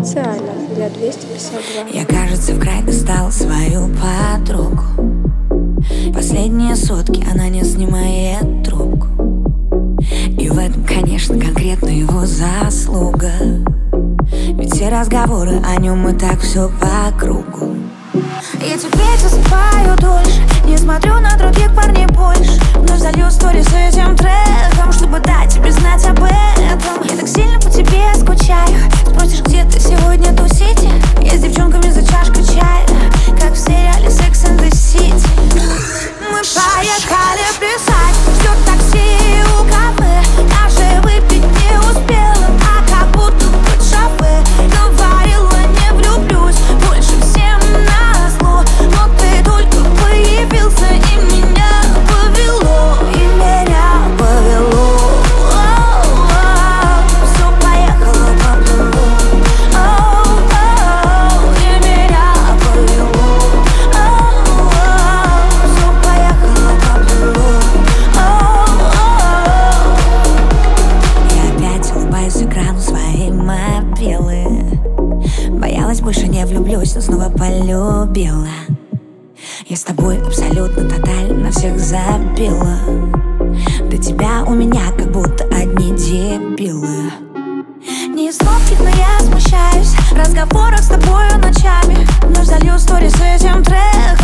официально для 252. Я, кажется, в край достал свою подругу. Последние сутки она не снимает трубку. И в этом, конечно, конкретно его заслуга. Ведь все разговоры о нем и так все по кругу. Я теперь засыпаю дольше, не смотрю на других парней больше. Но залью стори с этим треком, чтобы дать тебе знать об этом. Я так сильно по тебе скучаю. Спросишь, где ты сегодня тусите? Я с девчонками за чашкой чая, как в сериале Sex and the City. Мы поехали плясать, ждет такси у кафе. Даже выпить не успела, а как будто под шофе. Говорила, не влюблюсь больше всем назло, но ты только появился и меня повело. И меня повело. Все поехало поплыло. И меня повело. Все поехало поплыло. Я опять улыбаюсь экрану своей мобилы. Боялась, больше не влюблюсь, но снова полюбила. Я с тобой абсолютно тотально всех забила. До тебя у меня как будто одни дебилы. Не из нотки, но я смущаюсь в разговорах с тобою ночами. Но залью стори с этим треком.